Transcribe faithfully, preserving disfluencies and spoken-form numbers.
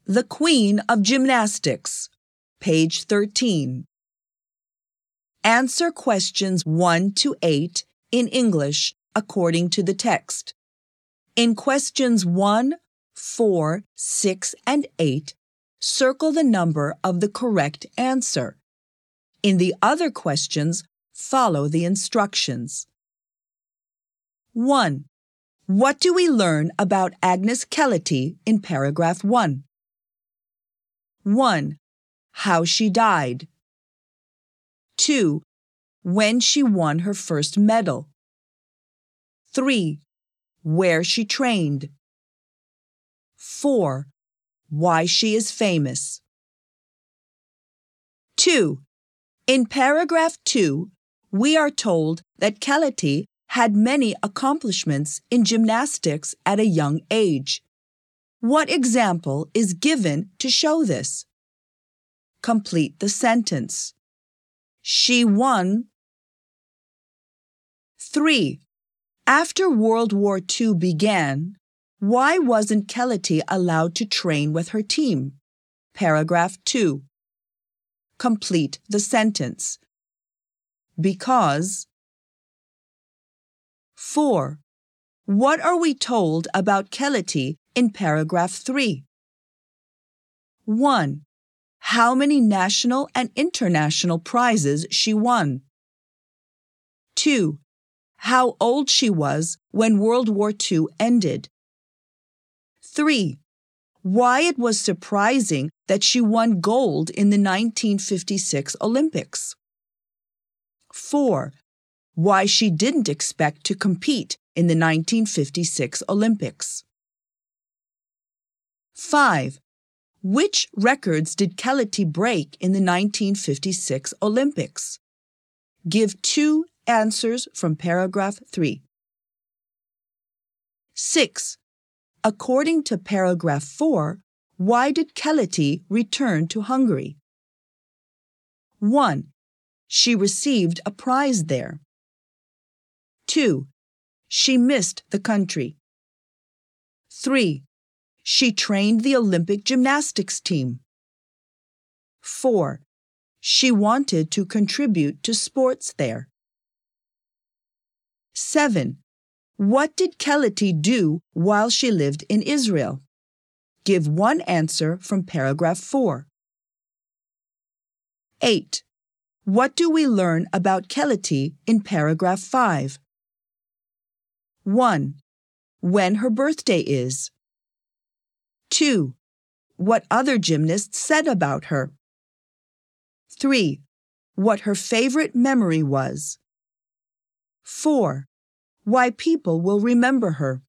The Queen of Gymnastics, page thirteen. Answer questions one to eight in English according to the text. In questions one, four, six, and eight, circle the number of the correct answer. In the other questions, follow the instructions. one. What do we learn about Agnes Keleti in paragraph one? one. How she died. two. When she won her first medal. three. Where she trained. four. Why she is famous. two. In paragraph two, we are told that Keleti had many accomplishments in gymnastics at a young age. What example is given to show this? Complete the sentence. She won. three. After World War Two began, why wasn't Keleti allowed to train with her team? Paragraph two. Complete the sentence. Because. four. What are we told about Keleti in paragraph three? one. How many national and international prizes she won. two. How old she was when World War Two ended. three. Why it was surprising that she won gold in the nineteen fifty-six Olympics. four. Why she didn't expect to compete in the nineteen fifty-six Olympics. five. Which records did Keleti break in the nineteen fifty-six Olympics? Give two answers from paragraph three. six. According to paragraph four, why did Keleti return to Hungary? one. She received a prize there. two. She missed the country. three. She trained the Olympic gymnastics team. four. She wanted to contribute to sports there. seven. What did Keleti do while she lived in Israel? Give one answer from paragraph four. eight. What do we learn about Keleti in paragraph five? one. When her birthday is. two. What other gymnasts said about her. three. What her favorite memory was. four. Why people will remember her.